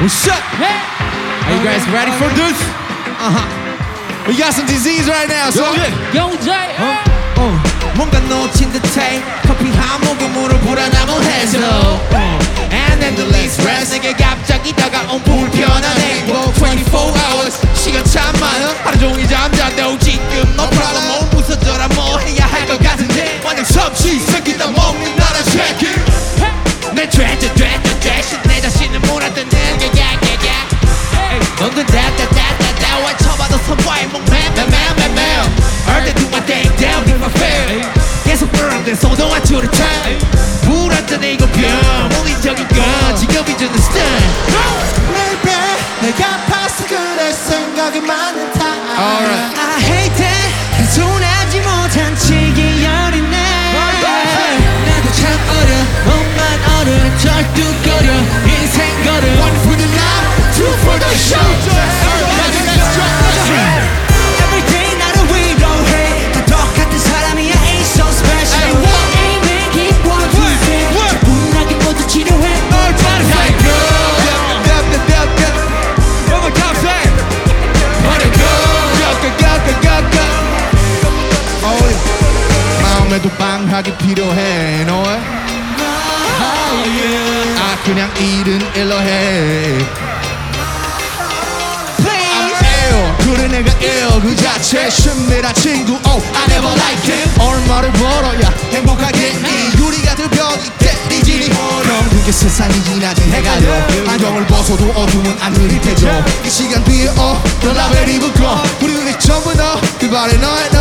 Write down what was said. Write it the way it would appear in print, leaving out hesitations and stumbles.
What's up? Hey. Are you guys ready for this? We got some disease right now, so 영재. 뭔가 놓친 듯해 커피 한 모금으로 불안함을 해소 And then the least rest 내게 갑자기 다가온 불편한 행복 24 hours 시간 참 많아 하루 종일 잠잔다고 지금 No problem 몸 부서져라 뭐 해야 할 것 같은데 완전 섭취 새끼다 먹는 나라 새끼 내 죄다 대신 내 자신을 몰았던 내게 넌 다다다다다 외쳐봐도 선과의 목매매매매매 All they do my thing down in my face 계속 burn 소동한 줄을 타 불안전해 병 물리적인 건 지금이 주는 style Baby 내가 봤어 그럴 생각이 많은 time Alright. I hate that 단순하지 못한 치기 어린애 나도 참 어려 몸만 어려 절뚝거려 인생 걸어 One for the life, two for the show Everybody let's go Everyday 나를 위로해 다 똑같은 사람이야 Ain't so special Hey, what? Ain't make it one, two, three What? 분하게 모두 치료해 Everybody like go One more time say Let it go go Oh yeah 마음에도 방학이 필요해 너의 아 그냥 일은 일로 해 그래 내가 ill 그 자체 쉽니다 친구 Oh I never like it 얼마를 벌어야 행복하겠니 유리가 들 벽이 때리지니 그럼 그게 세상이 지나지 해가 돼 안경을 벗어도 어두운 안 흐릿해져 이 시간 뒤에 더 라벨이 붙고 우리 전부 다 그 발에 너의